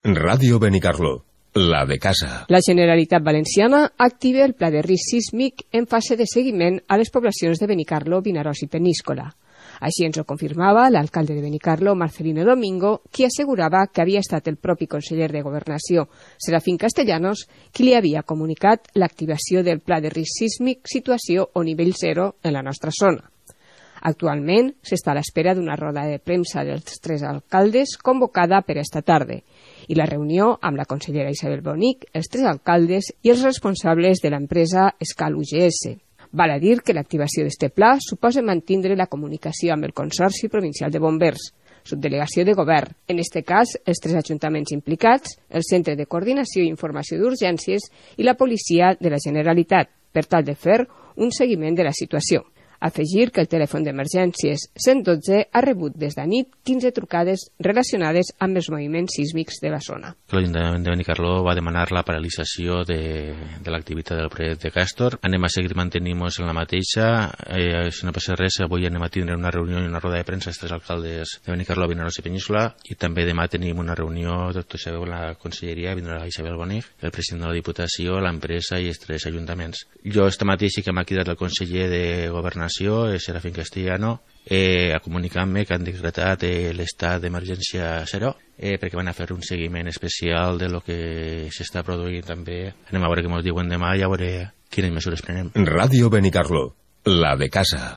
Ràdio Benicarló, la de casa. La Generalitat Valenciana activa el pla de risc sísmic en fase de seguiment a les poblacions de Benicarló, Vinaròs i Peníscola. Així ens ho confirmava l'alcalde de Benicarló, Marcelino Domingo, qui assegurava que havia estat el propi conseller de Governació, Serafín Castellanos, qui li havia comunicat l'activació del pla de risc sísmic situació o nivell 0 en la nostra zona. Actualment s'està a l'espera d'una roda de premsa dels 3 alcaldes convocada per esta tarda i la reunió amb la consellera Isabel Bonic, els 3 alcaldes i els responsables de l'empresa Escal UGS. Val a dir que l'activació d'este pla suposa mantindre la comunicació amb el Consorci Provincial de Bombers, subdelegació de govern, en este cas els 3 ajuntaments implicats, el Centre de Coordinació i Informació d'Urgències i la Policia de la Generalitat, per tal de fer un seguiment de la situació. Afegir que el telèfon d'emergències 112 ha rebut des d'anit 15 trucades relacionades amb els moviments sísmics de la zona. L'Ajuntament de Benicarló va demanar la paralització de l'activitat del projecte Castor. Anem a seguir mantenint-nos en la mateixa. Si no passa res, avui anem a tindre una reunió i una roda de premsa els 3 alcaldes de Benicarló, Vinaròs i Peníscola, i també demà tenim una reunió, tot sabeu, la conselleria, vindrà Isabel Bonic, el president de la Diputació, l'empresa i els 3 ajuntaments. Jo esta mateix sí que m'ha cridat el conseller de Governació, Serafín Castellano, a comunicar-me que han decretat l'estat d'emergència 0 perquè van a fer un seguiment especial de lo que s'està produint també. Anem a veure què ens diuen demà i a veure quines mesures prenem. Ràdio Benicarló, la de casa.